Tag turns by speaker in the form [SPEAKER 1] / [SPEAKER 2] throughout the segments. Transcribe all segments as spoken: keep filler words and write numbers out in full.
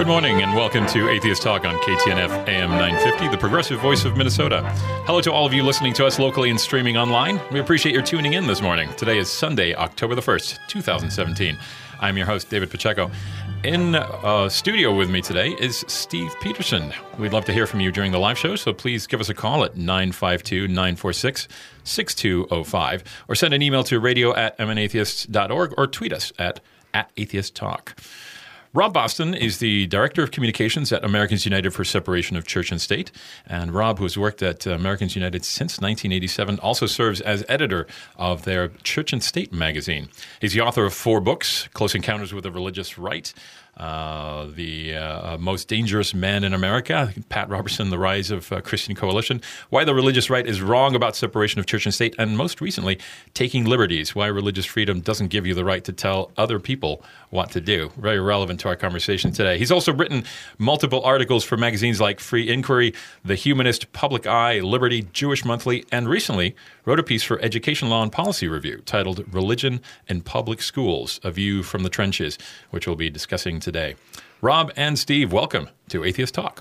[SPEAKER 1] Good morning and welcome to Atheist Talk on K T N F A M nine fifty, the progressive voice of Minnesota. Hello to all of you listening to us locally and streaming online. We appreciate your tuning in this morning. Today is Sunday, October the first, twenty seventeen. I'm your host, David Pacheco. In uh, studio with me today is Steve Peterson. We'd love to hear from you during the live show, so please give us a call at nine five two, nine four six, six two zero five or send an email to radio at m n atheists dot org or tweet us at, at atheist talk. Rob Boston is the Director of Communications at Americans United for Separation of Church and State. And Rob, who has worked at Americans United since nineteen eighty-seven, also serves as editor of their Church and State magazine. He's the author of four books: Close Encounters with the Religious Right, Uh, the uh, Most Dangerous Man in America, Pat Robertson, The Rise of uh, Christian Coalition, Why the Religious Right is Wrong About Separation of Church and State, and most recently, Taking Liberties, Why Religious Freedom Doesn't Give You the Right to Tell Other People What to Do. Very relevant to our conversation today. He's also written multiple articles for magazines like Free Inquiry, The Humanist, Public Eye, Liberty, Jewish Monthly, and recently wrote a piece for Education Law and Policy Review titled Religion in Public Schools, A View from the Trenches, which we'll be discussing today. Rob and Steve, welcome to Atheist Talk.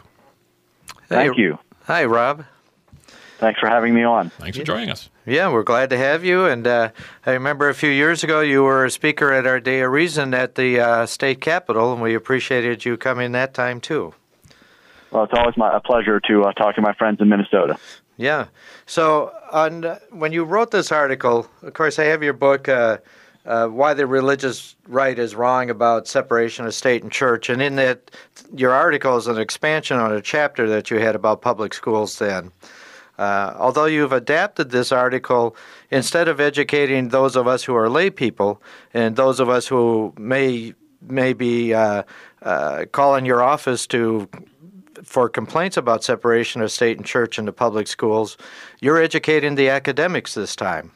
[SPEAKER 2] Thank
[SPEAKER 3] hey,
[SPEAKER 2] you.
[SPEAKER 3] Hi, Rob.
[SPEAKER 2] Thanks for having me on.
[SPEAKER 1] Thanks for joining us.
[SPEAKER 3] Yeah, we're glad to have you. And uh, I remember a few years ago you were a speaker at our Day of Reason at the uh, state capitol, and we appreciated you coming that time too.
[SPEAKER 2] Well, it's always my, a pleasure to uh, talk to my friends in Minnesota.
[SPEAKER 3] Yeah. So on, uh, when you wrote this article, of course, I have your book, uh, uh, Why the Religious Right is Wrong About Separation of State and Church. And in that, your article is an expansion on a chapter that you had about public schools then. Uh, although you've adapted this article, instead of educating those of us who are lay people and those of us who may, may be uh, uh, calling your office to for complaints about separation of state and church in the public schools, you're educating the academics this time.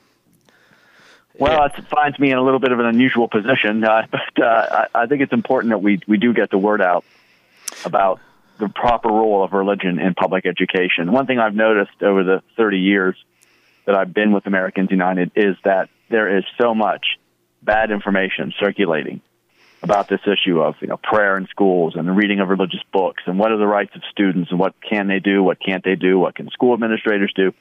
[SPEAKER 2] Well, it finds me in a little bit of an unusual position, uh, but uh, I, I think it's important that we, we do get the word out about the proper role of religion in public education. One thing I've noticed over the thirty years that I've been with Americans United is that there is so much bad information circulating about this issue of, you know, prayer in schools and the reading of religious books and what are the rights of students and what can they do, what can't they do, what can school administrators do.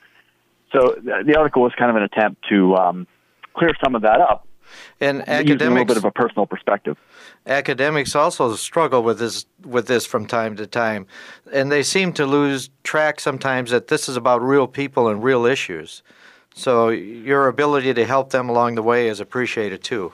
[SPEAKER 2] So the article was kind of an attempt to um, clear some of that up
[SPEAKER 3] and
[SPEAKER 2] using
[SPEAKER 3] academics,
[SPEAKER 2] a little bit of a personal perspective.
[SPEAKER 3] Academics also struggle with this with this from time to time, and they seem to lose track sometimes that this is about real people and real issues. So your ability to help them along the way is appreciated too.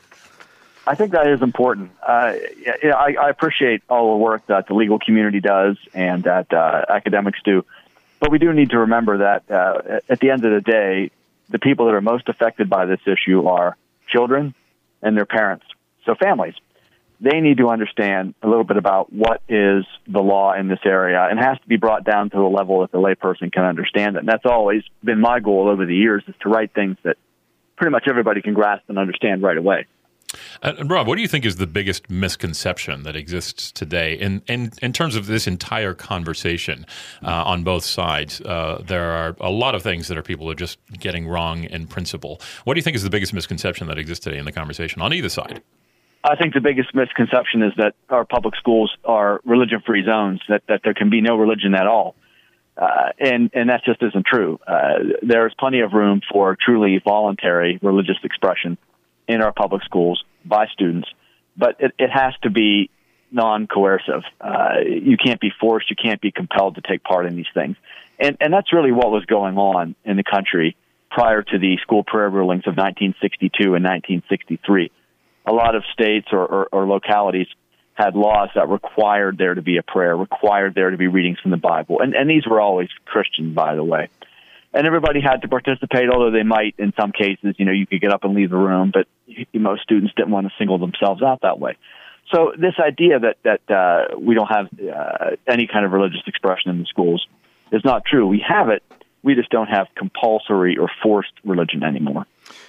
[SPEAKER 2] I think that is important. Uh, yeah, I, I appreciate all the work that the legal community does and that uh, academics do, but we do need to remember that uh, at the end of the day, the people that are most affected by this issue are children and their parents, so families. They need to understand a little bit about what is the law in this area, and has to be brought down to a level that the layperson can understand it. And that's always been my goal over the years, is to write things that pretty much everybody can grasp and understand right away.
[SPEAKER 1] And Rob, what do you think is the biggest misconception that exists today in, in, in terms of this entire conversation uh, on both sides? Uh, there are a lot of things that are people are just getting wrong in principle. What do you think is the biggest misconception that exists today in the conversation on either side?
[SPEAKER 2] I think the biggest misconception is that our public schools are religion-free zones, that, that there can be no religion at all. Uh, and, and that just isn't true. Uh, there's plenty of room for truly voluntary religious expression in our public schools by students, but it, it has to be non-coercive. Uh, you can't be forced, you can't be compelled to take part in these things. And, and that's really what was going on in the country prior to the school prayer rulings of nineteen sixty-two and nineteen sixty-three. A lot of states or, or, or localities had laws that required there to be a prayer, required there to be readings from the Bible. And, and these were always Christian, by the way. And everybody had to participate, although they might, in some cases, you know, you could get up and leave the room, but most students didn't want to single themselves out that way. So this idea that, that uh, we don't have uh, any kind of religious expression in the schools is not true. We have it. We just don't have compulsory or forced religion anymore.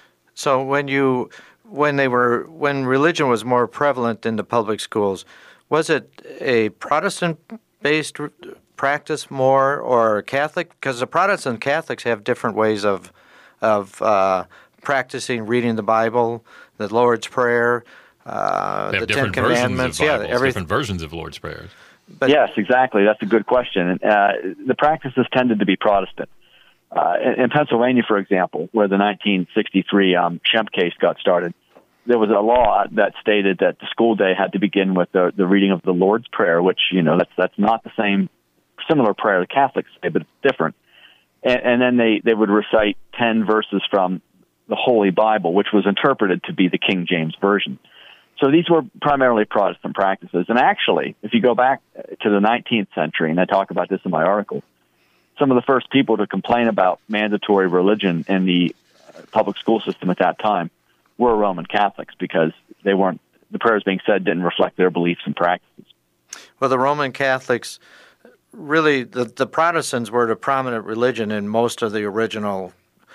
[SPEAKER 3] So when you, when they were, when religion was more prevalent in the public schools, was it a Protestant-based practice more, or Catholic? Because the Protestant Catholics have different ways of of uh, practicing reading the Bible, the Lord's Prayer, uh,
[SPEAKER 1] they have
[SPEAKER 3] the Ten
[SPEAKER 1] different
[SPEAKER 3] Commandments.
[SPEAKER 1] Versions of Bibles,
[SPEAKER 3] yeah, every,
[SPEAKER 1] different versions of Lord's Prayer.
[SPEAKER 3] But,
[SPEAKER 2] yes, exactly. That's a good question. Uh, the practices tended to be Protestant. Uh, in, in Pennsylvania, for example, where the nineteen sixty-three um, Schempp case got started, there was a law that stated that the school day had to begin with the, the reading of the Lord's Prayer, which, you know, that's that's not the same, similar prayer the Catholics say, but it's different. And, and then they, they would recite ten verses from the Holy Bible, which was interpreted to be the King James Version. So these were primarily Protestant practices. And actually, if you go back to the nineteenth century, and I talk about this in my article, some of the first people to complain about mandatory religion in the public school system at that time were Roman Catholics, because they weren't, the prayers being said didn't reflect their beliefs and practices.
[SPEAKER 3] Well, the Roman Catholics, really, the, the Protestants were the prominent religion in most of the original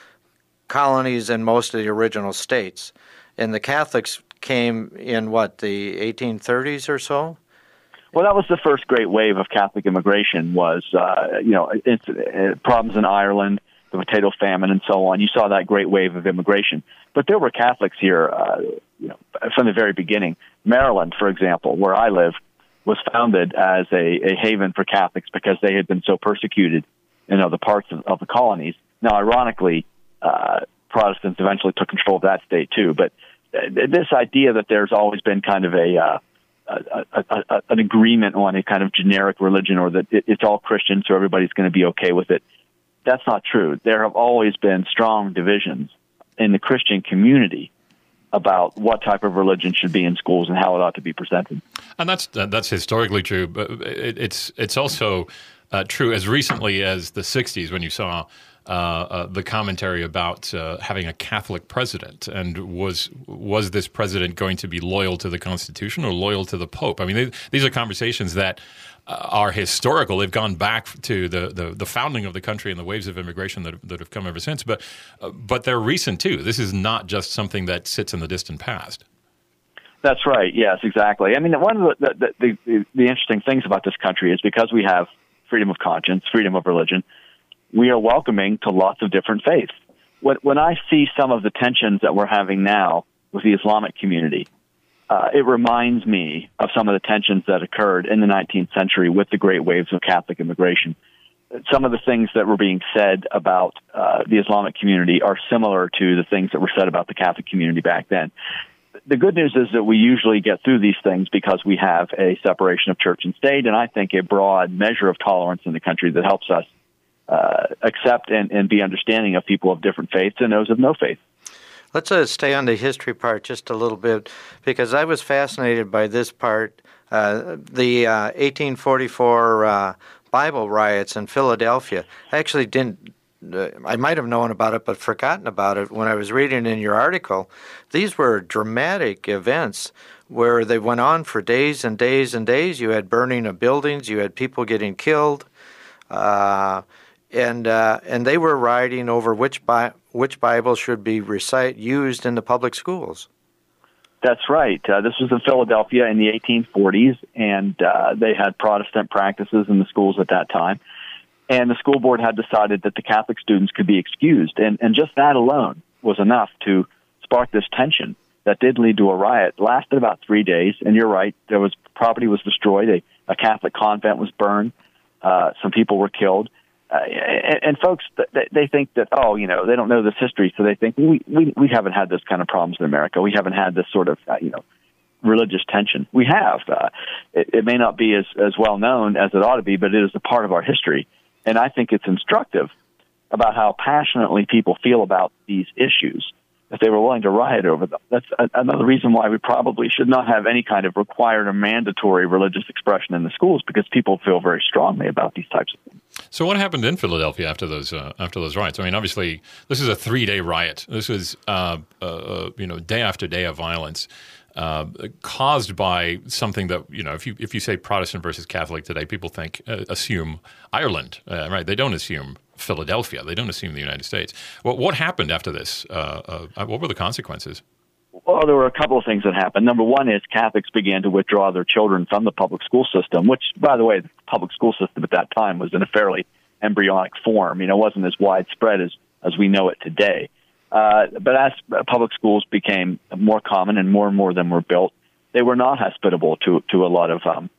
[SPEAKER 3] colonies and most of the original states. And the Catholics came in, what, the eighteen thirties or so?
[SPEAKER 2] Well, that was the first great wave of Catholic immigration. Was uh, you know it's, uh, problems in Ireland, the potato famine, and so on. You saw that great wave of immigration, but there were Catholics here, uh, you know, from the very beginning. Maryland, for example, where I live, was founded as a, a haven for Catholics because they had been so persecuted in other parts of, of the colonies. Now, ironically, uh, Protestants eventually took control of that state too. But uh, this idea that there's always been kind of a uh, A, a, a, an agreement on a kind of generic religion, or that it, it's all Christian, so everybody's going to be okay with it. That's not true. There have always been strong divisions in the Christian community about what type of religion should be in schools and how it ought to be presented.
[SPEAKER 1] And that's that's historically true, but it, it's it's also uh, true as recently as the sixties, when you saw Uh, uh, the commentary about uh, having a Catholic president, and was was this president going to be loyal to the Constitution or loyal to the Pope? I mean, they, these are conversations that uh, are historical. They've gone back to the, the, the founding of the country and the waves of immigration that, that have come ever since. But uh, but they're recent too. This is not just something that sits in the distant past.
[SPEAKER 2] That's right. Yes, exactly. I mean, one of the the, the, the, the interesting things about this country is because we have freedom of conscience, freedom of religion, we are welcoming to lots of different faiths. When, when I see some of the tensions that we're having now with the Islamic community, uh, it reminds me of some of the tensions that occurred in the nineteenth century with the great waves of Catholic immigration. Some of the things that were being said about uh, the Islamic community are similar to the things that were said about the Catholic community back then. The good news is that we usually get through these things because we have a separation of church and state, and I think a broad measure of tolerance in the country that helps us Uh, accept and, and be understanding of people of different faiths and those of no faith.
[SPEAKER 3] Let's uh, stay on the history part just a little bit, because I was fascinated by this part. Uh, the uh, eighteen forty-four uh, Bible riots in Philadelphia. I actually didn't, uh, I might have known about it but forgotten about it when I was reading in your article. These were dramatic events where they went on for days and days and days. You had burning of buildings, you had people getting killed. Uh, And uh, and they were rioting over which bi- which Bible should be recite used in the public schools.
[SPEAKER 2] That's right. Uh, this was in Philadelphia in the eighteen forties, and uh, they had Protestant practices in the schools at that time. And the school board had decided that the Catholic students could be excused, and, and just that alone was enough to spark this tension that did lead to a riot. It lasted about three days, and you're right, there was property was destroyed. A, a Catholic convent was burned. Uh, some people were killed. Uh, and, and folks, they think that, oh, you know, they don't know this history, so they think we, we, we haven't had this kind of problems in America. We haven't had this sort of, uh, you know, religious tension. We have. Uh, it, it may not be as, as well known as it ought to be, but it is a part of our history. And I think it's instructive about how passionately people feel about these issues, if they were willing to riot over them. That's a, another reason why we probably should not have any kind of required or mandatory religious expression in the schools, because people feel very strongly about these types of things.
[SPEAKER 1] So what happened in Philadelphia after those uh, after those riots? I mean, obviously, this is a three-day riot. This was, uh, uh, you know, day after day of violence uh, caused by something that, you know, if you if you say Protestant versus Catholic today, people think, uh, assume Ireland, uh, right? They don't assume Philadelphia. They don't assume the United States. What what happened after this? Uh, uh, what were the consequences?
[SPEAKER 2] Well, there were a couple of things that happened. Number one is Catholics began to withdraw their children from the public school system, which, by the way, the public school system at that time was in a fairly embryonic form. You know, it wasn't as widespread as, as we know it today. Uh, but as public schools became more common and more and more of them were built, they were not hospitable to, to a lot of um,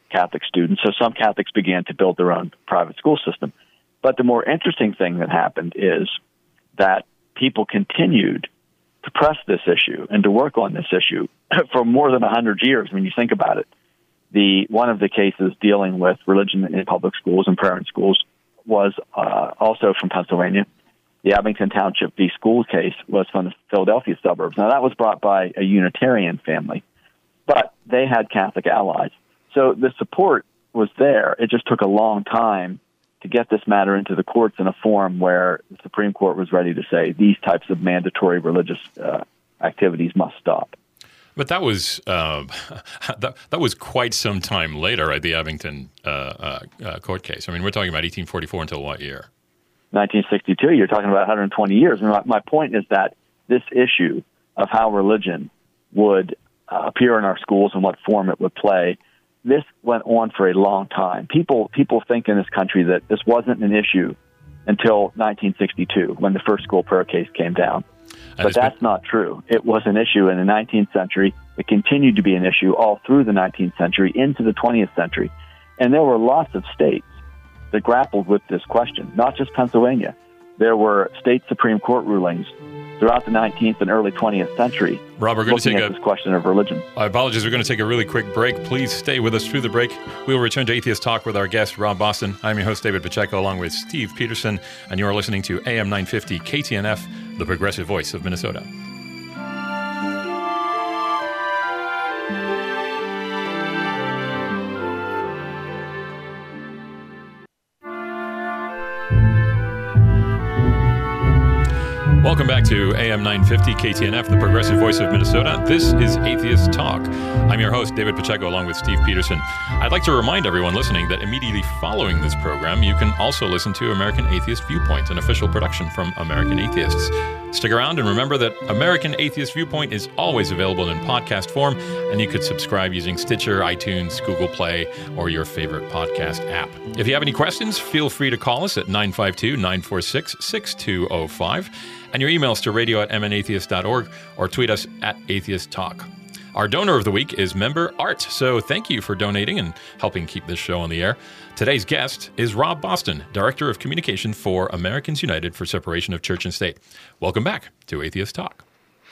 [SPEAKER 2] Catholic students. So some Catholics began to build their own private school system. But the more interesting thing that happened is that people continued to press this issue and to work on this issue for more than one hundred years when you think about it. The one of the cases dealing with religion in public schools and prayer in schools was uh, also from Pennsylvania. The Abington Township v. Schools case was from the Philadelphia suburbs. Now, that was brought by a Unitarian family, but they had Catholic allies. So the support was there. It just took a long time to get this matter into the courts in a form where the Supreme Court was ready to say these types of mandatory religious uh, activities must stop.
[SPEAKER 1] But that was uh, that, that was quite some time later, right? The Abington uh, uh, uh, court case. I mean, we're talking about eighteen forty-four until what year?
[SPEAKER 2] nineteen sixty-two. You're talking about one hundred twenty years. And my, my point is that this issue of how religion would uh, appear in our schools and what form it would play, this went on for a long time. People people think in this country that this wasn't an issue until nineteen sixty-two, when the first school prayer case came down. And but that's been... not true. It was an issue in the nineteenth century. It continued to be an issue all through the nineteenth century into the twentieth century. And there were lots of states that grappled with this question, not just Pennsylvania. There were state Supreme Court rulings throughout the nineteenth and early twentieth century
[SPEAKER 1] Rob, we're going to take
[SPEAKER 2] at
[SPEAKER 1] a,
[SPEAKER 2] this question of religion.
[SPEAKER 1] I apologize. We're going to take a really quick break. Please stay with us through the break. We will return to Atheist Talk with our guest, Rob Boston. I'm your host, David Pacheco, along with Steve Peterson, and you are listening to A M nine fifty K T N F, the progressive voice of Minnesota. Welcome back to A M nine fifty K T N F, the progressive voice of Minnesota. This is Atheist Talk. I'm your host, David Pacheco, along with Steve Peterson. I'd like to remind everyone listening that immediately following this program, you can also listen to American Atheist Viewpoint, an official production from American Atheists. Stick around and remember that American Atheist Viewpoint is always available in podcast form, and you could subscribe using Stitcher, iTunes, Google Play, or your favorite podcast app. If you have any questions, feel free to call us at nine five two, nine four six, six two zero five. And your emails to radio at m n atheist dot org or tweet us at Atheist Talk. Our donor of the week is Member Art, so thank you for donating and helping keep this show on the air. Today's guest is Rob Boston, Director of Communication for Americans United for Separation of Church and State. Welcome back to Atheist Talk.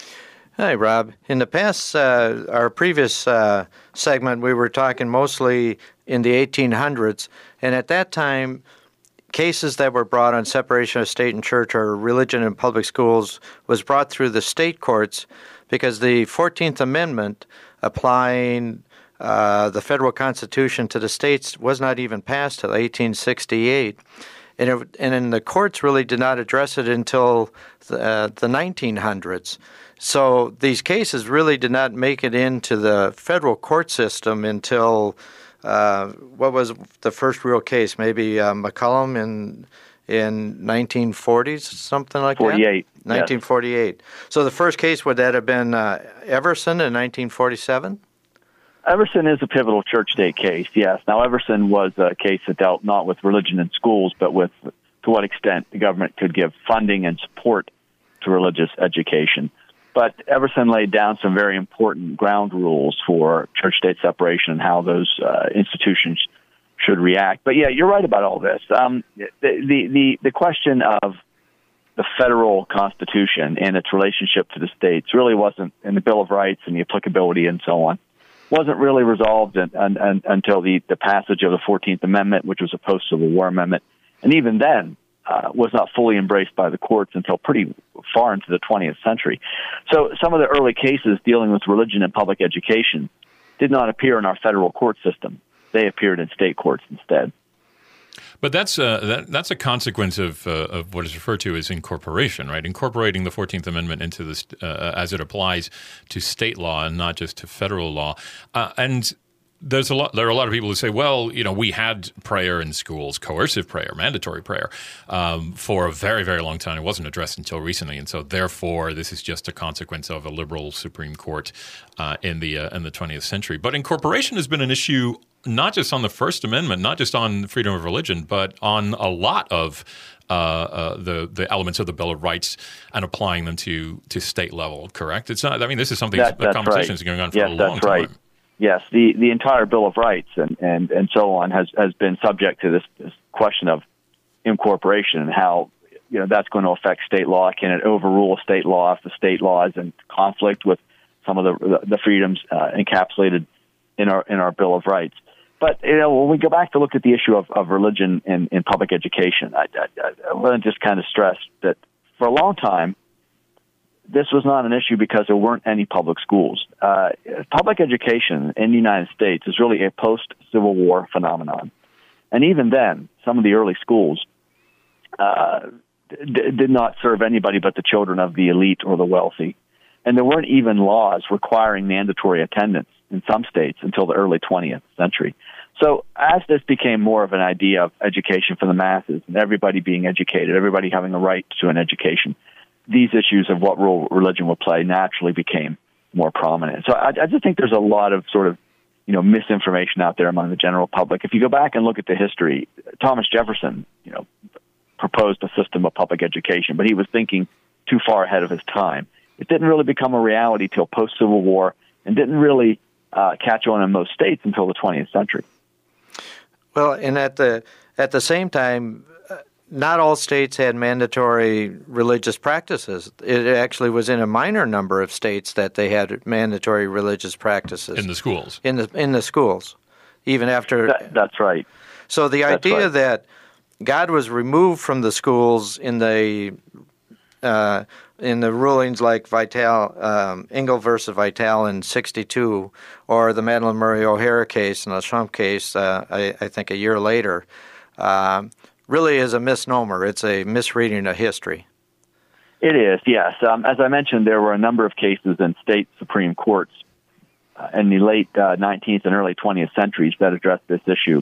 [SPEAKER 3] Hi, Rob. In the past, uh, our previous uh, segment, we were talking mostly in the eighteen hundreds, and at that time, cases that were brought on separation of state and church or religion in public schools was brought through the state courts because the fourteenth Amendment applying uh, the federal Constitution to the states was not even passed till eighteen sixty-eight. And, it, and then the courts really did not address it until the, uh, the nineteen hundreds. So these cases really did not make it into the federal court system until Uh, what was the first real case? Maybe uh, McCollum in in nineteen forties, something like
[SPEAKER 2] forty-eight,
[SPEAKER 3] that? nineteen forty-eight.
[SPEAKER 2] Yes.
[SPEAKER 3] So the first case, would that have been uh, Everson in nineteen forty-seven?
[SPEAKER 2] Everson is a pivotal church-state case, yes. Now, Everson was a case that dealt not with religion in schools, but with to what extent the government could give funding and support to religious education. But Everson laid down some very important ground rules for church-state separation and how those uh, institutions should react. But yeah, you're right about all this. Um, the, the, the, the question of the federal Constitution and its relationship to the states really wasn't in the Bill of Rights and the applicability and so on, wasn't really resolved in, in, in, until the, the passage of the fourteenth Amendment, which was a post-Civil War amendment. And even then, Uh, was not fully embraced by the courts until pretty far into the twentieth century. So some of the early cases dealing with religion and public education did not appear in our federal court system. They appeared in state courts instead.
[SPEAKER 1] But that's uh, that, that's a consequence of uh, of what is referred to as incorporation, right? Incorporating the fourteenth Amendment into this uh, as it applies to state law and not just to federal law. Uh, and There's a lot. There are a lot of people who say, "Well, you know, we had prayer in schools, coercive prayer, mandatory prayer, um, for a very, very long time. It wasn't addressed until recently, and so therefore, this is just a consequence of a liberal Supreme Court uh, in the uh, in the twentieth century." But incorporation has been an issue not just on the First Amendment, not just on freedom of religion, but on a lot of uh, uh, the the elements of the Bill of Rights and applying them to to state level. Correct? It's not. I mean, this is something.
[SPEAKER 2] That,
[SPEAKER 1] the conversation
[SPEAKER 2] right.
[SPEAKER 1] is going on for
[SPEAKER 2] yes,
[SPEAKER 1] a long
[SPEAKER 2] that's right.
[SPEAKER 1] time.
[SPEAKER 2] yes, the, the entire Bill of Rights and, and, and so on has, has been subject to this, this question of incorporation and how, you know, that's going to affect state law. Can it overrule state law if the state law is in conflict with some of the the freedoms uh, encapsulated in our in our Bill of Rights? But, you know, when we go back to look at the issue of, of religion in, in public education, I, I, I want to just kind of stress that for a long time, this was not an issue because there weren't any public schools. Uh, public education in the United States is really a post-Civil War phenomenon. And even then, some of the early schools uh, d- did not serve anybody but the children of the elite or the wealthy. And there weren't even laws requiring mandatory attendance in some states until the early twentieth century. So as this became more of an idea of education for the masses and everybody being educated, everybody having a right to an education, these issues of what role religion will play naturally became more prominent. So I, I just think there's a lot of sort of, you know, misinformation out there among the general public. If you go back and look at the history, Thomas Jefferson, you know, proposed a system of public education, but he was thinking too far ahead of his time. It didn't really become a reality till post-Civil War and didn't really uh, catch on in most states until the twentieth century.
[SPEAKER 3] Well, and at the at the same time, not all states had mandatory religious practices. It actually was in a minor number of states that they had mandatory religious practices
[SPEAKER 1] in the schools.
[SPEAKER 3] In the in the schools, even after.
[SPEAKER 2] That, that's right.
[SPEAKER 3] So the
[SPEAKER 2] that's
[SPEAKER 3] idea
[SPEAKER 2] right.
[SPEAKER 3] that God was removed from the schools in the uh, in the rulings like Vitale, um, Engel versus Vitale in sixty-two, or the Madalyn Murray O'Hara case and the Trump case, uh, I, I think a year later. Um, really is a misnomer. It's a misreading of history.
[SPEAKER 2] It is, yes. Um, as I mentioned, there were a number of cases in state Supreme Courts uh, in the late uh, nineteenth and early twentieth centuries that addressed this issue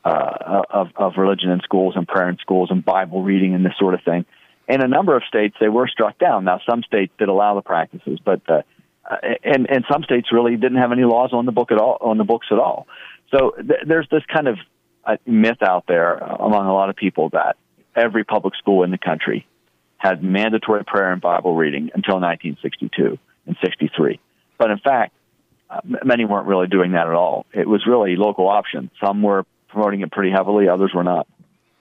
[SPEAKER 2] uh, of, of religion in schools and prayer in schools and Bible reading and this sort of thing. In a number of states, they were struck down. Now, some states did allow the practices, but uh, and and some states really didn't have any laws on the book at all, on the books at all. So th- there's this kind of a myth out there among a lot of people that every public school in the country had mandatory prayer and Bible reading until nineteen sixty-two and sixty-three. But in fact, uh, many weren't really doing that at all. It was really local option. Some were promoting it pretty heavily, others were not.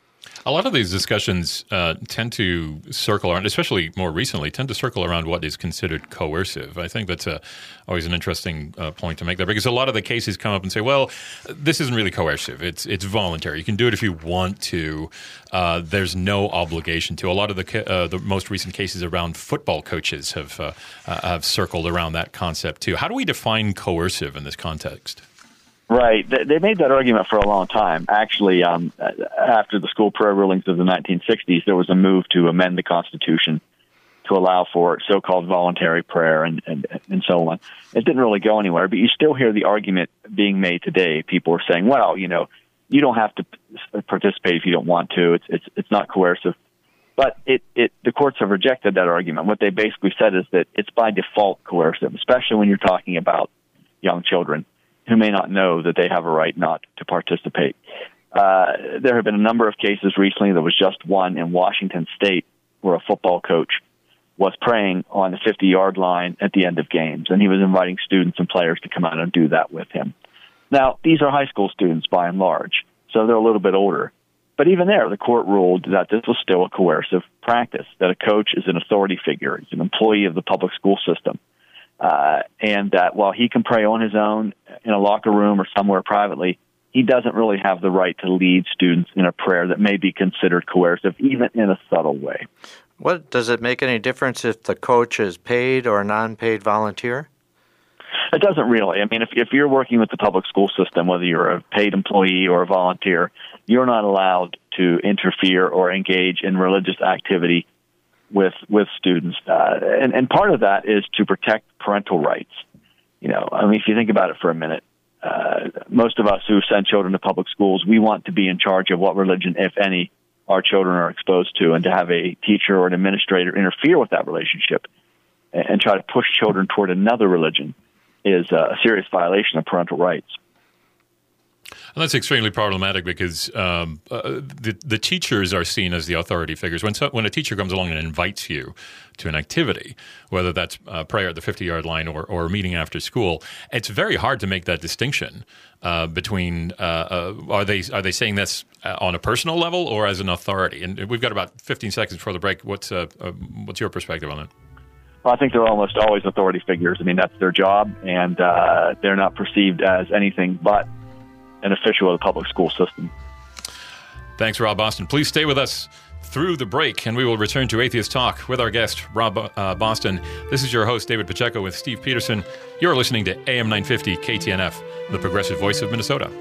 [SPEAKER 1] A lot of these discussions uh, tend to circle around, especially more recently, tend to circle around what is considered coercive. I think that's a, always an interesting uh, point to make there, because a lot of the cases come up and say, well, this isn't really coercive. It's it's voluntary. You can do it if you want to. Uh, there's no obligation to. A lot of the uh, the most recent cases around football coaches have uh, uh, have circled around that concept too. How do we define coercive in this context?
[SPEAKER 2] Right. They made that argument for a long time. Actually, um, after the school prayer rulings of the nineteen sixties, there was a move to amend the Constitution to allow for so-called voluntary prayer and, and, and so on. It didn't really go anywhere, but you still hear the argument being made today. People are saying, well, you know, you don't have to participate if you don't want to. It's it's, it's not coercive. But it, it the courts have rejected that argument. What they basically said is that it's by default coercive, especially when you're talking about young children who may not know that they have a right not to participate. Uh, there have been a number of cases recently. There was just one in Washington State where a football coach was praying on the fifty-yard line at the end of games, and he was inviting students and players to come out and do that with him. Now, these are high school students by and large, so they're a little bit older. But even there, the court ruled that this was still a coercive practice, that a coach is an authority figure, he's an employee of the public school system. Uh, and that while he can pray on his own in a locker room or somewhere privately, he doesn't really have the right to lead students in a prayer that may be considered coercive, even in a subtle way.
[SPEAKER 3] What does it make any difference if the coach is paid or a non-paid volunteer?
[SPEAKER 2] It doesn't really. I mean, if, if you're working with the public school system, whether you're a paid employee or a volunteer, you're not allowed to interfere or engage in religious activity with with students. Uh, and, and part of that is to protect parental rights. You know, I mean, if you think about it for a minute, uh, most of us who send children to public schools, we want to be in charge of what religion, if any, our children are exposed to, and to have a teacher or an administrator interfere with that relationship and, and try to push children toward another religion is a serious violation of parental rights.
[SPEAKER 1] Well, that's extremely problematic because um, uh, the the teachers are seen as the authority figures. When so, when a teacher comes along and invites you to an activity, whether that's uh, prayer at the fifty-yard line or, or a meeting after school, it's very hard to make that distinction uh, between uh, uh, are they are they saying this on a personal level or as an authority? And we've got about fifteen seconds before the break. What's uh, uh, what's your perspective on that?
[SPEAKER 2] Well, I think they're almost always authority figures. I mean, that's their job, and uh, they're not perceived as anything but an official of the public school system.
[SPEAKER 1] Thanks, Rob Boston. Please stay with us through the break, and we will return to Atheist Talk with our guest, Rob uh, Boston. This is your host, David Pacheco, with Steve Peterson. You're listening to A M nine fifty K T N F, the progressive voice of Minnesota.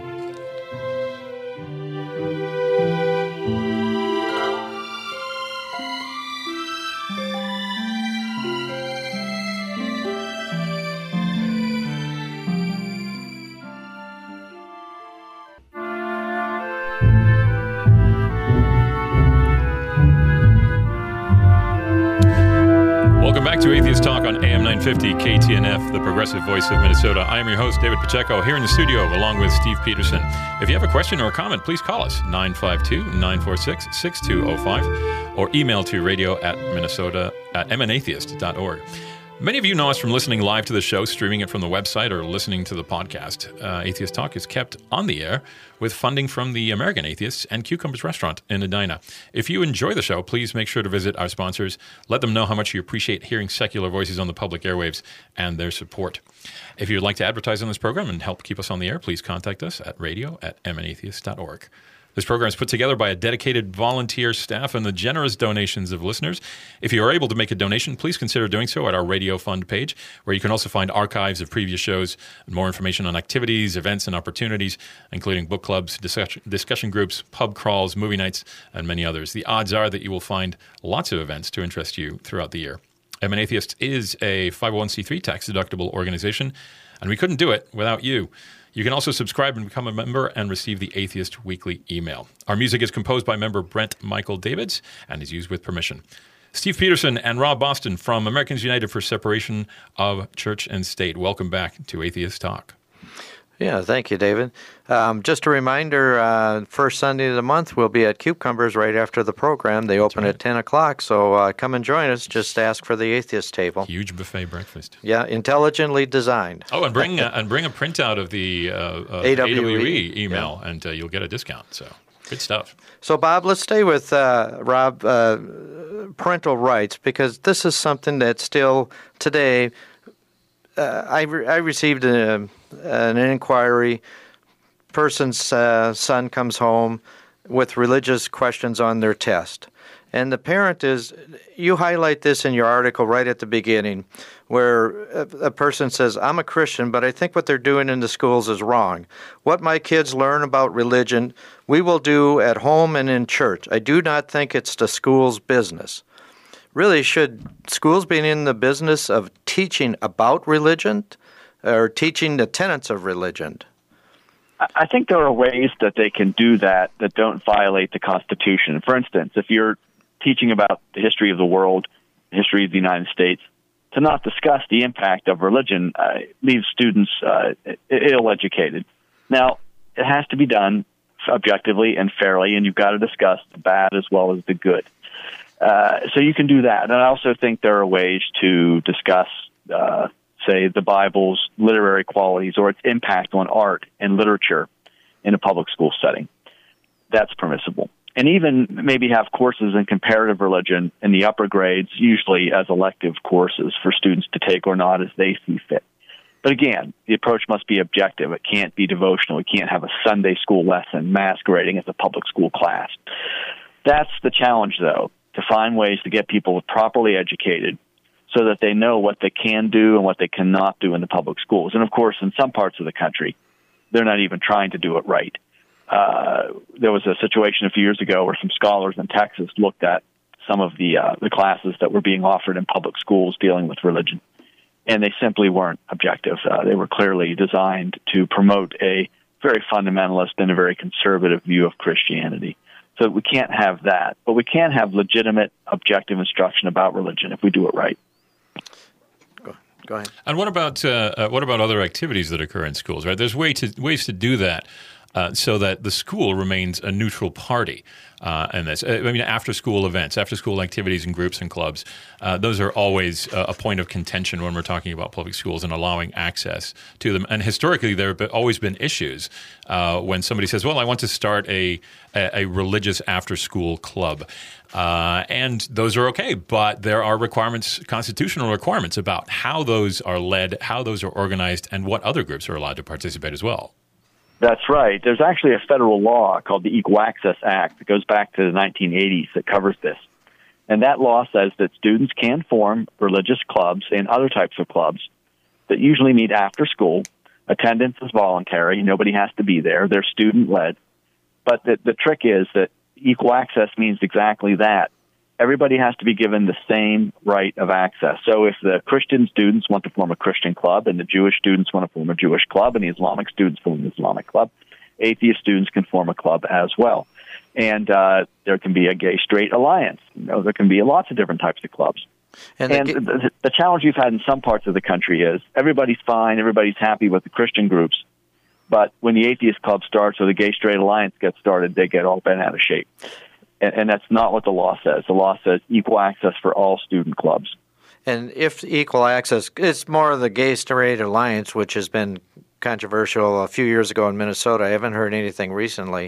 [SPEAKER 1] To Atheist Talk on A M nine fifty K T N F, the progressive voice of Minnesota. I am your host, David Pacheco, here in the studio along with Steve Peterson. If you have a question or a comment, please call us, nine five two, nine four six, six two zero five, or email to radio at minnesota at m n atheist dot org. Many of you know us from listening live to the show, streaming it from the website, or listening to the podcast. Uh, Atheist Talk is kept on the air with funding from the American Atheists and Cucumbers Restaurant in Edina. If you enjoy the show, please make sure to visit our sponsors. Let them know how much you appreciate hearing secular voices on the public airwaves and their support. If you'd like to advertise on this program and help keep us on the air, please contact us at radio at m n atheist dot org. This program is put together by a dedicated volunteer staff and the generous donations of listeners. If you are able to make a donation, please consider doing so at our Radio Fund page, where you can also find archives of previous shows and more information on activities, events, and opportunities, including book clubs, discussion, discussion groups, pub crawls, movie nights, and many others. The odds are that you will find lots of events to interest you throughout the year. M N Atheists is a five oh one c three tax-deductible organization, and we couldn't do it without you. You can also subscribe and become a member and receive the Atheist Weekly email. Our music is composed by member Brent Michael Davids and is used with permission. Steve Peterson and Rob Boston from Americans United for Separation of Church and State. Welcome back to Atheist Talk.
[SPEAKER 3] Yeah, thank you, David. Um, just a reminder, uh, first Sunday of the month, we'll be at Cucumbers right after the program. They open right at ten o'clock, so uh, come and join us. Just ask for the Atheist Table.
[SPEAKER 1] Huge buffet breakfast.
[SPEAKER 3] Yeah, intelligently designed.
[SPEAKER 1] Oh, and bring uh, and bring a printout of the uh, uh, A W E email, yeah. and uh, you'll get a discount. So, good stuff.
[SPEAKER 3] So, Bob, let's stay with uh, Rob, uh, parental rights, because this is something that still today, uh, I, re- I received a... an inquiry, person's uh, son comes home with religious questions on their test. And the parent is, you highlight this in your article right at the beginning, where a, a person says, I'm a Christian, but I think what they're doing in the schools is wrong. What my kids learn about religion, we will do at home and in church. I do not think it's the school's business. Really, should schools be in the business of teaching about religion? Or teaching the tenets of religion?
[SPEAKER 2] I think there are ways that they can do that that don't violate the Constitution. For instance, if you're teaching about the history of the world, the history of the United States, to not discuss the impact of religion uh, leaves students uh, ill-educated. Now, it has to be done objectively and fairly, and you've got to discuss the bad as well as the good. Uh, so you can do that. And I also think there are ways to discuss uh say, the Bible's literary qualities or its impact on art and literature in a public school setting. That's permissible. And even maybe have courses in comparative religion in the upper grades, usually as elective courses for students to take or not as they see fit. But again, the approach must be objective. It can't be devotional. It can't have a Sunday school lesson masquerading as a public school class. That's the challenge, though, to find ways to get people properly educated so that they know what they can do and what they cannot do in the public schools. And, of course, in some parts of the country, they're not even trying to do it right. Uh, there was a situation a few years ago where some scholars in Texas looked at some of the uh, the classes that were being offered in public schools dealing with religion, and they simply weren't objective. Uh, they were clearly designed to promote a very fundamentalist and a very conservative view of Christianity. So we can't have that, but we can have legitimate, objective instruction about religion if we do it right.
[SPEAKER 3] Go ahead.
[SPEAKER 1] And what about uh, uh, what about other activities that occur in schools? Right, there's way to, ways to do that. uh, so that the school remains a neutral party uh, in this. I mean, after-school events, after-school activities and groups and clubs, uh, those are always uh, a point of contention when we're talking about public schools and allowing access to them. And historically, there have always been issues uh, when somebody says, well, I want to start a, a, a religious after-school club. Uh, and those are okay, but there are requirements, constitutional requirements about how those are led, how those are organized, and what other groups are allowed to participate as well.
[SPEAKER 2] That's right. There's actually a federal law called the Equal Access Act that goes back to the nineteen eighties that covers this. And that law says that students can form religious clubs and other types of clubs that usually meet after school. Attendance is voluntary. Nobody has to be there. They're student-led. But the, the trick is that equal access means exactly that. Everybody has to be given the same right of access. So if the Christian students want to form a Christian club and the Jewish students want to form a Jewish club and the Islamic students form an Islamic club, atheist students can form a club as well. And uh, there can be a gay-straight alliance. You know, there can be lots of different types of clubs. And, and the, the, the challenge we've had in some parts of the country is everybody's fine, everybody's happy with the Christian groups, but when the atheist club starts or the gay-straight alliance gets started, they get all bent out of shape. And, and that's not what the law says. The law says equal access for all student clubs.
[SPEAKER 3] And if equal access, it's more of the gay-straight alliance, which has been controversial a few years ago in Minnesota. I haven't heard anything recently.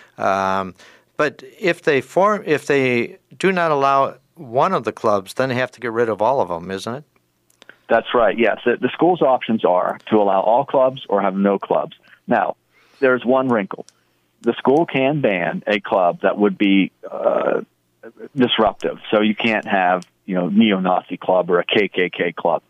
[SPEAKER 3] Um, but if they form, if they do not allow one of the clubs, then they have to get rid of all of them, isn't it?
[SPEAKER 2] That's right, yes. The, the school's options are to allow all clubs or have no clubs. Now, there's one wrinkle. The school can ban a club that would be uh, disruptive. So you can't have, you know, neo-Nazi club or a K K K club.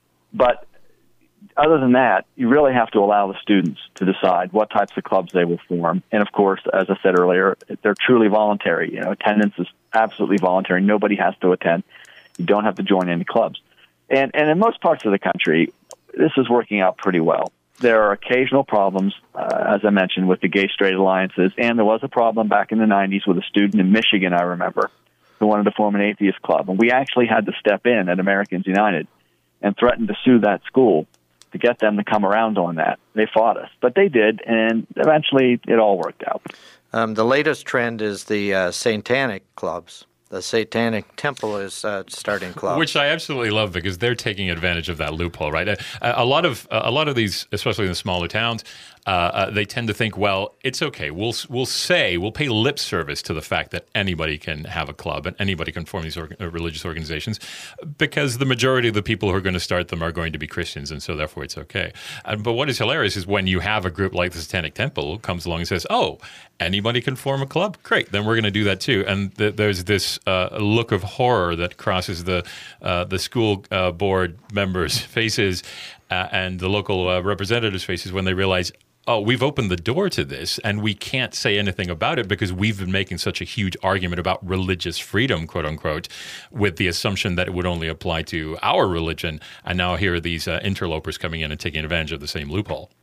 [SPEAKER 2] But other than that, you really have to allow the students to decide what types of clubs they will form. And, of course, as I said earlier, they're truly voluntary. You know, attendance is absolutely voluntary. Nobody has to attend. You don't have to join any clubs. And, and in most parts of the country, this is working out pretty well. There are occasional problems, uh, as I mentioned, with the gay-straight alliances, and there was a problem back in the nineties with a student in Michigan, I remember, who wanted to form an atheist club. And we actually had to step in at Americans United and threaten to sue that school to get them to come around on that. They fought us, but they did, and eventually it all worked out.
[SPEAKER 3] Um, the latest trend is the uh, satanic clubs. The Satanic Temple is uh, starting clubs,
[SPEAKER 1] which I absolutely love because they're taking advantage of that loophole, right? A, a lot of a lot of these, especially in the smaller towns, uh, uh, they tend to think, well, it's okay. We'll we'll say we'll pay lip service to the fact that anybody can have a club and anybody can form these org- religious organizations because the majority of the people who are going to start them are going to be Christians, and so therefore it's okay. Uh, but what is hilarious is when you have a group like the Satanic Temple comes along and says, "Oh, anybody can form a club? Great, then we're going to do that too." And th- there's this uh, look of horror that crosses the uh, the school uh, board members' faces uh, and the local uh, representatives' faces when they realize, oh, we've opened the door to this and we can't say anything about it because we've been making such a huge argument about religious freedom, quote unquote, with the assumption that it would only apply to our religion. And now here are these uh, interlopers coming in and taking advantage of the same loophole.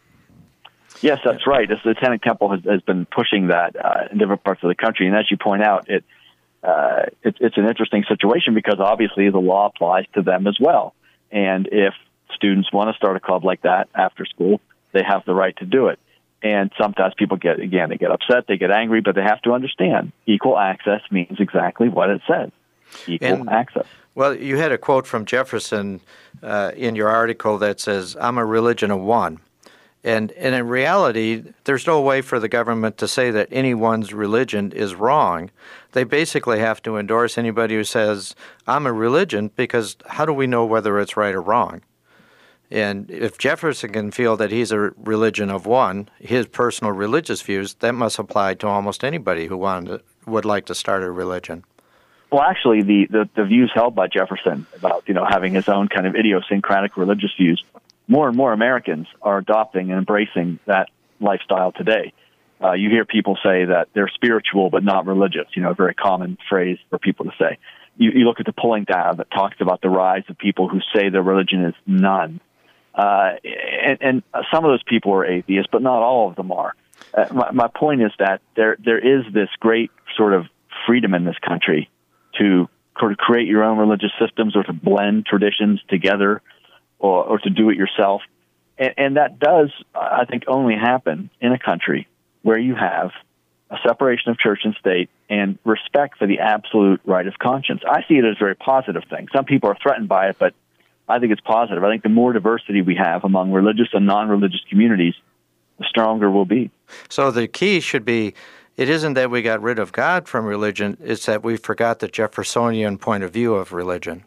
[SPEAKER 2] Yes, that's right. The Satanic Temple has, has been pushing that uh, in different parts of the country. And as you point out, it, uh, it it's an interesting situation because obviously the law applies to them as well. And if students want to start a club like that after school, they have the right to do it. And sometimes people get, again, they get upset, they get angry, but they have to understand equal access means exactly what it says, equal
[SPEAKER 3] and,
[SPEAKER 2] access.
[SPEAKER 3] Well, you had a quote from Jefferson uh, in your article that says, "I'm a religion of one." And, and in reality, there's no way for the government to say that anyone's religion is wrong. They basically have to endorse anybody who says, I'm a religion, because how do we know whether it's right or wrong? And if Jefferson can feel that he's a religion of one, his personal religious views, that must apply to almost anybody who wanted, would like to start a religion.
[SPEAKER 2] Well, actually, the, the, the views held by Jefferson about, you know, having his own kind of idiosyncratic religious views, more and more Americans are adopting and embracing that lifestyle today. Uh, you hear people say that they're spiritual but not religious, you know, a very common phrase for people to say. You, you look at the polling data that talks about the rise of people who say their religion is none. Uh, and, and some of those people are atheists, but not all of them are. Uh, my, my point is that there there is this great sort of freedom in this country to create your own religious systems or to blend traditions together or, or to do it yourself. And, and that does, I think, only happen in a country where you have a separation of church and state and respect for the absolute right of conscience. I see it as a very positive thing. Some people are threatened by it, but I think it's positive. I think the more diversity we have among religious and non-religious communities, the stronger we'll be.
[SPEAKER 3] So the key should be, it isn't that we got rid of God from religion, it's that we forgot the Jeffersonian point of view of religion.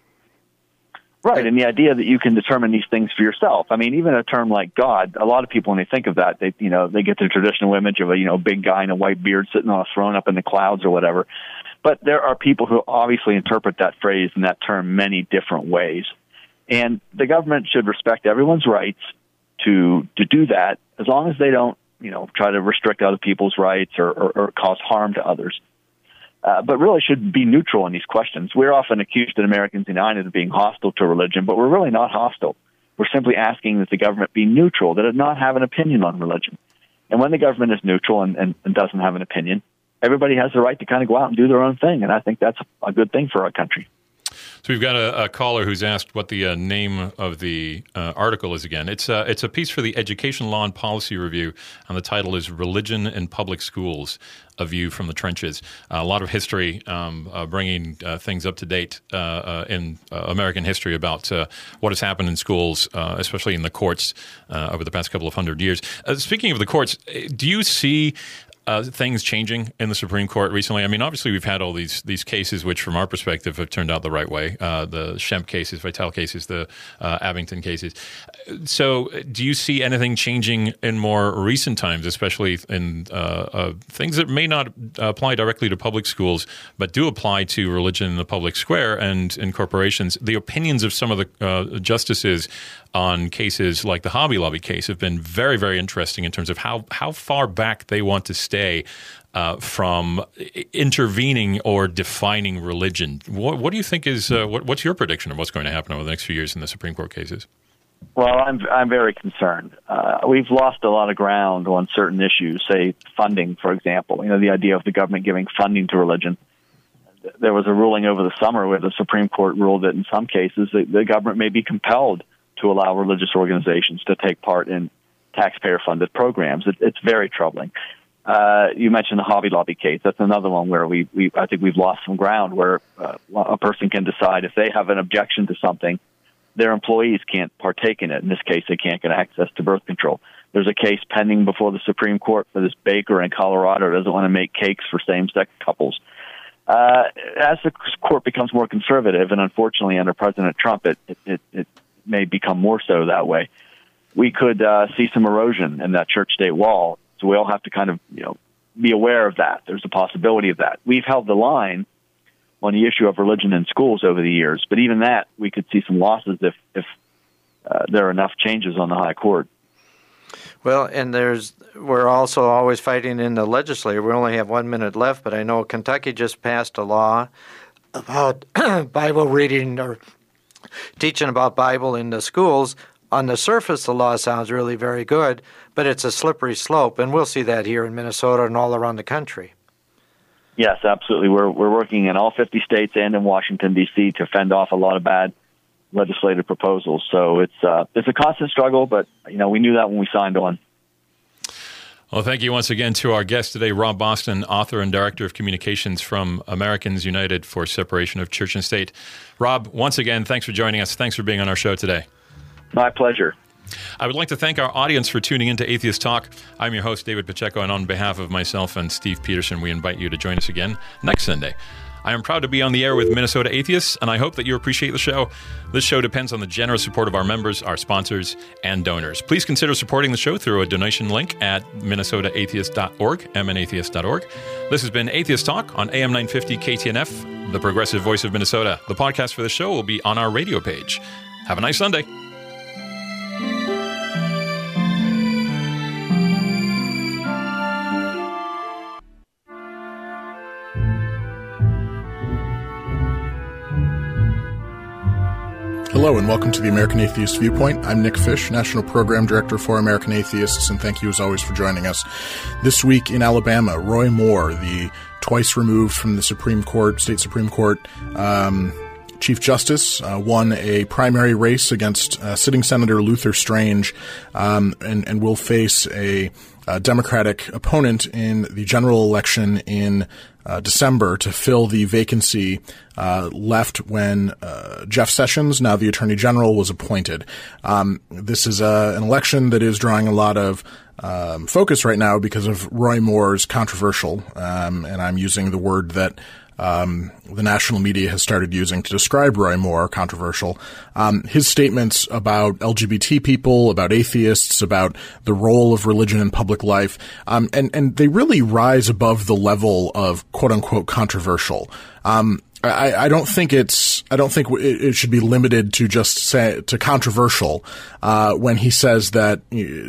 [SPEAKER 2] Right, and the idea that you can determine these things for yourself. I mean, even a term like God, a lot of people, when they think of that, they you know they get the traditional image of a you know big guy in a white beard sitting on a throne up in the clouds or whatever. But there are people who obviously interpret that phrase and that term many different ways. And the government should respect everyone's rights to to do that, as long as they don't you know try to restrict other people's rights or, or, or cause harm to others. Uh, but really should be neutral in these questions. We're often accused at Americans United of being hostile to religion, but we're really not hostile. We're simply asking that the government be neutral, that it not have an opinion on religion. And when the government is neutral and, and, and doesn't have an opinion, everybody has the right to kind of go out and do their own thing, and I think that's a good thing for our country.
[SPEAKER 1] So we've got a, a caller who's asked what the uh, name of the uh, article is again. It's, uh, it's a piece for the Education Law and Policy Review, and the title is Religion in Public Schools, A View from the Trenches. Uh, a lot of history, um, uh, bringing uh, things up to date uh, uh, in uh, American history about uh, what has happened in schools, uh, especially in the courts uh, over the past couple of hundred years. Uh, speaking of the courts, do you see Uh, things changing in the Supreme Court recently? I mean, obviously we've had all these these cases which, from our perspective, have turned out the right way. Uh, the Schempp cases, Vitale cases, the uh, Abington cases. So do you see anything changing in more recent times, especially in uh, uh, things that may not apply directly to public schools, but do apply to religion in the public square and in corporations? The opinions of some of the uh, justices on cases like the Hobby Lobby case have been very, very interesting in terms of how, how far back they want to stay uh, from intervening or defining religion. What, what do you think is uh, what, what's your prediction of what's going to happen over the next few years in the Supreme Court cases?
[SPEAKER 2] Well, I'm I'm very concerned. Uh, we've lost a lot of ground on certain issues, say funding, for example. You know, the idea of the government giving funding to religion. There was a ruling over the summer where the Supreme Court ruled that in some cases the, the government may be compelled to allow religious organizations to take part in taxpayer-funded programs. It, it's very troubling. Uh, you mentioned the Hobby Lobby case. That's another one where we, we I think we've lost some ground, where uh, a person can decide if they have an objection to something, their employees can't partake in it. In this case, they can't get access to birth control. There's a case pending before the Supreme Court for this baker in Colorado who doesn't want to make cakes for same-sex couples. Uh, as the court becomes more conservative, and unfortunately under President Trump, it, it, it, it may become more so that way, we could uh, see some erosion in that church-state wall. So we all have to kind of, you know, be aware of that. There's a possibility of that. We've held the line on the issue of religion in schools over the years, but even that, we could see some losses if, if uh, there are enough changes on the high court.
[SPEAKER 3] Well, and there's we're also always fighting in the legislature. We only have one minute left, but I know Kentucky just passed a law about Bible reading or teaching about Bible in the schools. On the surface, the law sounds really very good, but it's a slippery slope, and we'll see that here in Minnesota and all around the country.
[SPEAKER 2] Yes, absolutely. We're we're working in all fifty states and in Washington, D C to fend off a lot of bad legislative proposals. So it's uh, it's a constant struggle, but you know we knew that when we signed on.
[SPEAKER 1] Well, thank you once again to our guest today, Rob Boston, author and director of communications from Americans United for Separation of Church and State. Rob, once again, thanks for joining us. Thanks for being on our show today.
[SPEAKER 2] My pleasure.
[SPEAKER 1] I would like to thank our audience for tuning in to Atheist Talk. I'm your host, David Pacheco, and on behalf of myself and Steve Peterson, we invite you to join us again next Sunday. I am proud to be on the air with Minnesota Atheists, and I hope that you appreciate the show. This show depends on the generous support of our members, our sponsors, and donors. Please consider supporting the show through a donation link at minnesota atheist dot org, m n atheist dot org. This has been Atheist Talk on A M nine fifty K T N F, the progressive voice of Minnesota. The podcast for the show will be on our radio page. Have a nice Sunday.
[SPEAKER 4] Hello and welcome to the American Atheist Viewpoint. I'm Nick Fish, National Program Director for American Atheists, and thank you as always for joining us. This week in Alabama, Roy Moore, the twice removed from the Supreme Court, state Supreme Court, um, Chief Justice, uh, won a primary race against uh, sitting Senator Luther Strange, um, and, and will face a, a Democratic opponent in the general election in uh, December to fill the vacancy uh, left when uh, Jeff Sessions, now the Attorney General, was appointed. Um, this is a, an election that is drawing a lot of um, focus right now because of Roy Moore's controversial, um, and I'm using the word that Um, the national media has started using to describe Roy Moore, controversial. Um, his statements about L G B T people, about atheists, about the role of religion in public life, um, and, and they really rise above the level of quote unquote controversial. Um, I, I don't think it's, I don't think it, it should be limited to just say, to controversial, uh, when he says that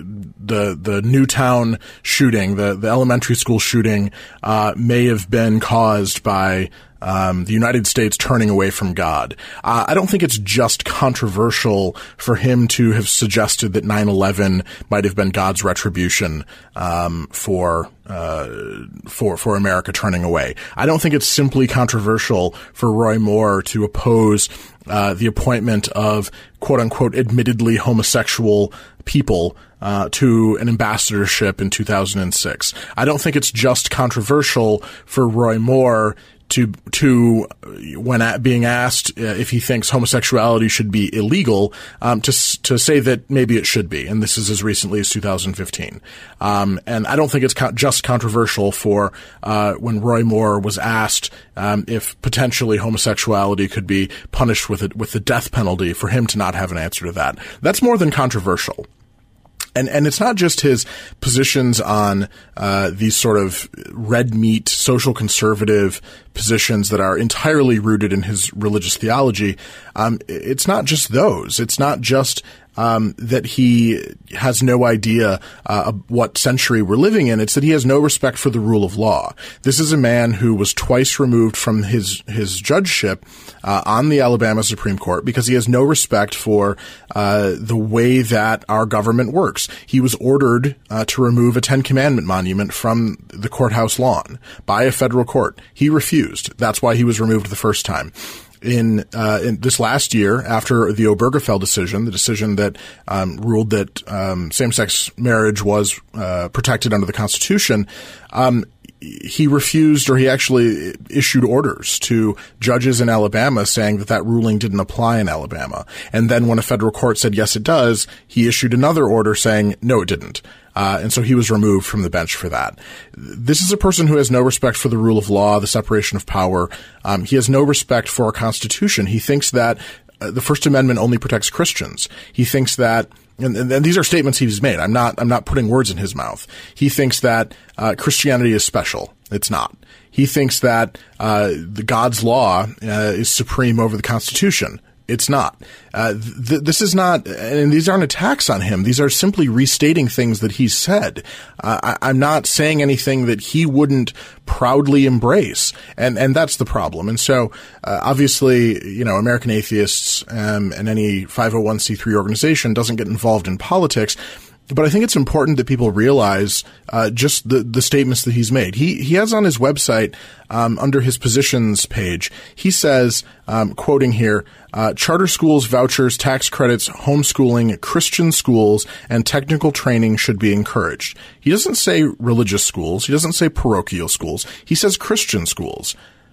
[SPEAKER 4] the, the Newtown shooting, the, the elementary school shooting, uh, may have been caused by, um, the United States turning away from God. Uh, I don't think it's just controversial for him to have suggested that nine eleven might have been God's retribution, um, for, uh, for, for America turning away. I don't think it's simply controversial for Roy Moore to oppose, uh, the appointment of quote unquote admittedly homosexual people, uh, to an ambassadorship in two thousand six. I don't think it's just controversial for Roy Moore to, to, when at being asked uh, if he thinks homosexuality should be illegal, um, to, to say that maybe it should be. And this is as recently as two thousand fifteen. Um, and I don't think it's co- just controversial for, uh, when Roy Moore was asked, um, if potentially homosexuality could be punished with it, with the death penalty, for him to not have an answer to that. That's more than controversial. And, and it's not just his positions on, uh, these sort of red meat, social conservative positions that are entirely rooted in his religious theology. Um, it's not just those. It's not just, um, that he has no idea, uh, what century we're living in. It's that he has no respect for the rule of law. This is a man who was twice removed from his, his judgeship, uh, on the Alabama Supreme Court because he has no respect for, uh, the way that our government works. He was ordered, uh, to remove a Ten Commandment monument from the courthouse lawn by a federal court. He refused. That's why he was removed the first time. In, uh, in this last year, after the Obergefell decision, the decision that, um, ruled that, um, same-sex marriage was, uh, protected under the Constitution, um, he refused, or he actually issued orders to judges in Alabama saying that that ruling didn't apply in Alabama. And then when a federal court said, yes, it does, he issued another order saying, no, it didn't. Uh, and so he was removed from the bench for that. This is a person who has no respect for the rule of law, the separation of power. Um, he has no respect for our Constitution. He thinks that uh, the First Amendment only protects Christians. He thinks that, and, and these are statements he's made. I'm not, I'm not putting words in his mouth. He thinks that uh, Christianity is special. It's not. He thinks that uh, the God's law uh, is supreme over the Constitution. It's not. Uh, th- this is not, and these aren't attacks on him. These are simply restating things that he's said. Uh, I, I'm not saying anything that he wouldn't proudly embrace, and and that's the problem. And so, uh, obviously, you know, American Atheists um, and any five oh one c three organization doesn't get involved in politics. But I think it's important that people realize uh, just the, the statements that he's made. He he has on his website, um, under his positions page, he says, um, quoting here, uh, charter schools, vouchers, tax credits, homeschooling, Christian schools, and technical training should be encouraged. He doesn't say religious schools. He doesn't say parochial schools. He says Christian schools.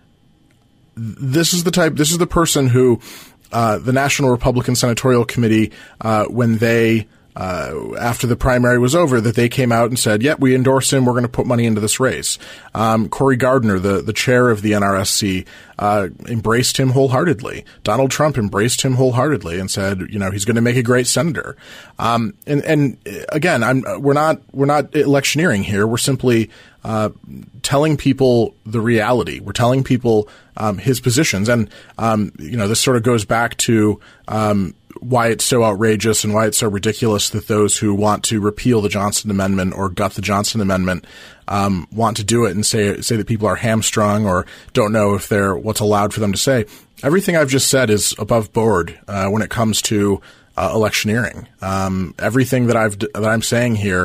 [SPEAKER 4] This is the type, this is the person who uh, the National Republican Senatorial Committee, uh, when they Uh, after the primary was over, that they came out and said, yep, we endorse him. We're going to put money into this race. Um, Cory Gardner, the, the chair of the N R S C, uh, embraced him wholeheartedly. Donald Trump embraced him wholeheartedly and said, you know, he's going to make a great senator. Um, and, and again, I'm, we're not, we're not electioneering here. We're simply, uh, telling people the reality. We're telling people, um, his positions. And, um, you know, this sort of goes back to, um, why it's so outrageous and why it's so ridiculous that those who want to repeal the Johnson Amendment or gut the Johnson Amendment um, want to do it and say say that people are hamstrung or don't know if they're what's allowed for them to say. Everything I've just said is above board uh, when it comes to uh, electioneering. Um, everything that I've that I'm saying here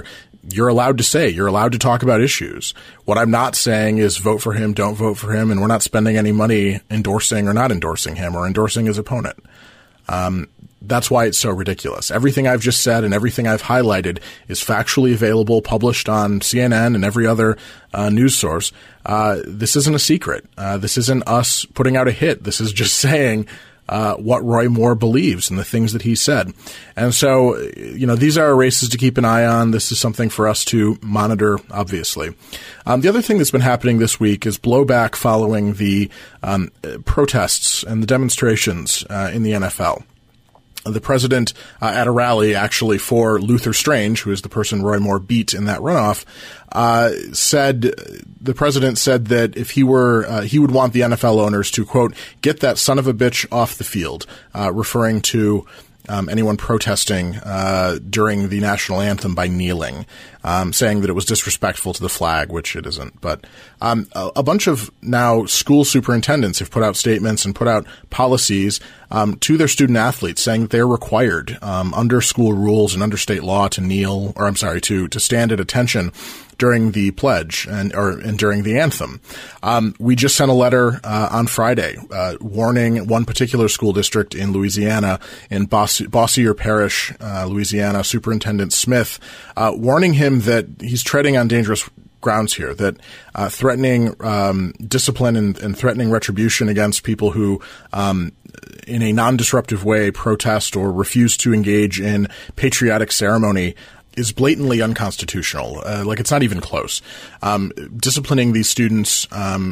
[SPEAKER 4] you're allowed to say, you're allowed to talk about issues. What I'm not saying is vote for him, don't vote for him, and we're not spending any money endorsing or not endorsing him or endorsing his opponent. Um, that's why it's so ridiculous. Everything I've just said and everything I've highlighted is factually available, published on C N N and every other uh, news source. Uh, this isn't a secret. Uh, this isn't us putting out a hit. This is just saying Uh, what Roy Moore believes and the things that he said. And so, you know, these are races to keep an eye on. This is something for us to monitor, obviously. Um, the other thing that's been happening this week is blowback following the um, protests and the demonstrations uh, in the N F L. The president uh, at a rally actually for Luther Strange, who is the person Roy Moore beat in that runoff, uh, said, the president said that if he were, uh, he would want the N F L owners to, quote, get that son of a bitch off the field, uh, referring to Um, anyone protesting uh, during the national anthem by kneeling, um, saying that it was disrespectful to the flag, which it isn't. But um, a, a bunch of now school superintendents have put out statements and put out policies um, to their student athletes saying that they're required um, under school rules and under state law to kneel, or I'm sorry, to to stand at attention during the pledge and or and during the anthem. Um, we just sent a letter uh, on Friday uh, warning one particular school district in Louisiana, in Boss- Bossier Parish, uh, Louisiana, Superintendent Smith, uh, warning him that he's treading on dangerous grounds here, that uh, threatening um, discipline and, and threatening retribution against people who um, in a non-disruptive way protest or refuse to engage in patriotic ceremony is blatantly unconstitutional. Uh, like, it's not even close. Um, disciplining these students um,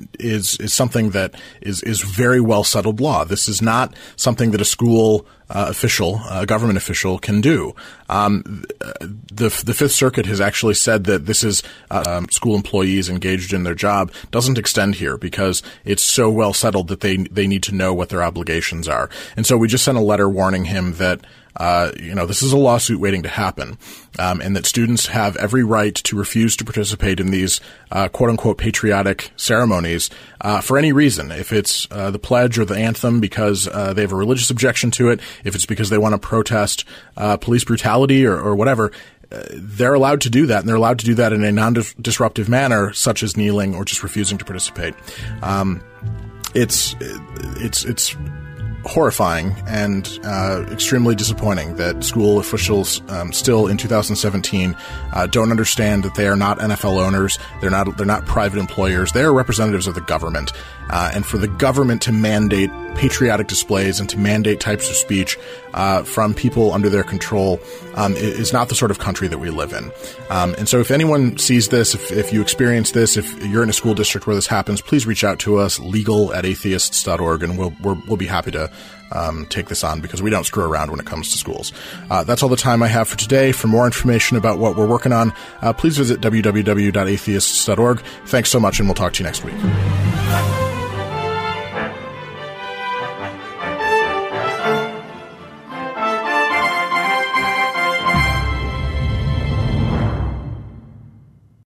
[SPEAKER 4] is is something that is is very well settled law. This is not something that a school uh, official, a government official, can do. Um, the the Fifth Circuit has actually said that this is uh, um, school employees engaged in their job doesn't extend here because it's so well settled that they they need to know what their obligations are. And so we just sent a letter warning him that Uh, you know, this is a lawsuit waiting to happen, um, and that students have every right to refuse to participate in these uh, quote-unquote patriotic ceremonies uh, for any reason. If it's uh, the pledge or the anthem because uh, they have a religious objection to it, if it's because they want to protest uh, police brutality or, or whatever, uh, they're allowed to do that, and they're allowed to do that in a non-disruptive manner, such as kneeling or just refusing to participate. Um, it's it's it's. horrifying and uh, extremely disappointing that school officials um, still in two thousand seventeen uh, don't understand that they are not N F L owners. They're not. They're not private employers. They are representatives of the government, uh, and for the government to mandate patriotic displays and to mandate types of speech uh, from people under their control um, is not the sort of country that we live in. Um, and so, if anyone sees this, if, if you experience this, if you're in a school district where this happens, please reach out to us, legal at atheists dot org, and we'll we're, we'll be happy to Um, take this on because we don't screw around when it comes to schools. Uh, that's all the time I have for today. For more information about what we're working on, uh, please visit w w w dot atheists dot org. Thanks so much, and we'll talk to you next week.